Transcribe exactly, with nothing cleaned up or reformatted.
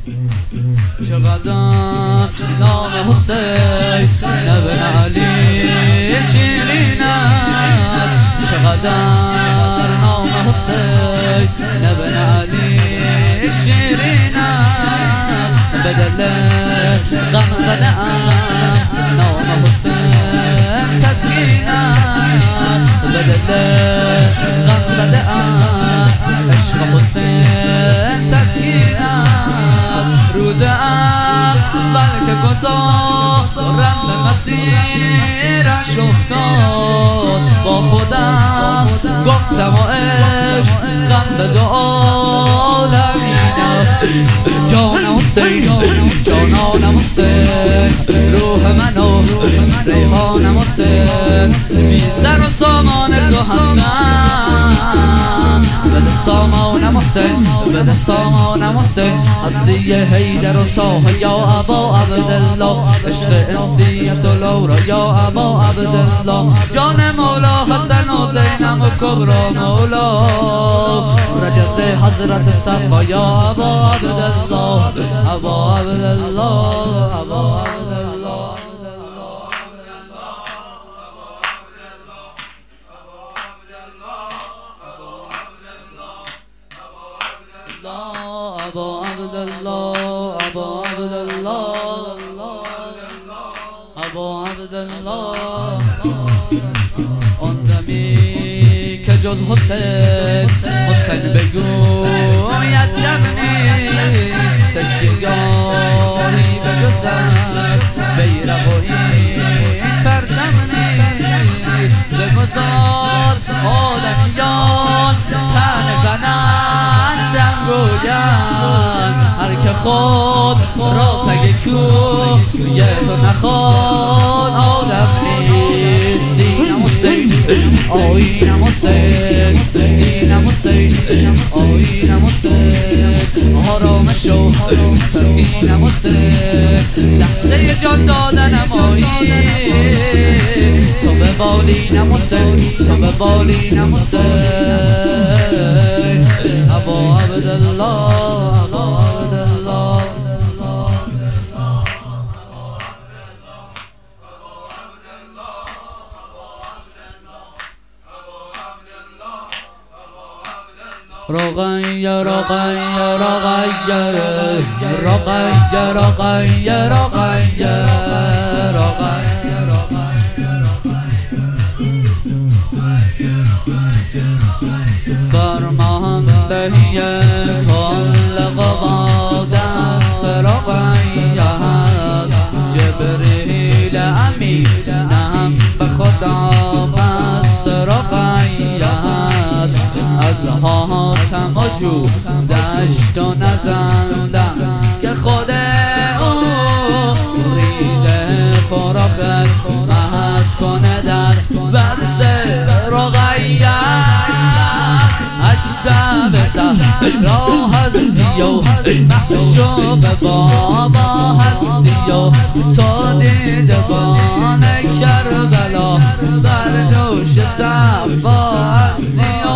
چقدر نام حسین ابن علی شیرین است، چقدر نام حسین ابن علی شیرین است. به دل غم زده ام نام حسین تسکین است، به دل غم زده ام عشق حسین تسکین است. روز اول که گذارم به مسیرش افتاد، با خودم گفتم و عشق غم به دو عالم جان حسین جانان حسین، روح من و ریحانم حسین، بی سر و سامان تو هستم. بده سامانم حسین، بده سامانم حسین، هستی حیدر و طه یا ابا عبدالله، عشق انسیت و لورا یا ابا عبدالله، جان مولا حسن و زینب و کبرا مولا، رجز حضرت سقا یا ابا عبدالله، ابا عبدالله، ابا عبدالله. ابا عبدالله، ابا عبدالله، ابا عبدالله. آن دمی که جز حسین حسین بگوید دم نیست، تکیه‌گاهی به جز از بیرق و این پرچم نیست. بگذار آدمیان تن زنندم گویند، هر که خود را سگ کوی تو نخواد آدم نیست. دینم حسین آیینم حسین، دینم حسین آیینم حسین، آرامش و تسکینم حسین، لحظه جان دادنم آیین، تو به بالینم حسین، تو به بالینم حسین، ابا عبدالله، ابا عبدالله. رقیه رقیه رقیه رقیه رقیه رقیه فرماندهی کل قوا دست رقیه هست، جبریل امینم به خدا بست رقیه هست. از حاتم و جو دشت و نزندم که خود او ریزه فراخت مهد کنه در بست رقیه، اشبه به زهرا هستی و محشوب بابا هستی و تو دیدبان کربلا بر دوش صفا هستی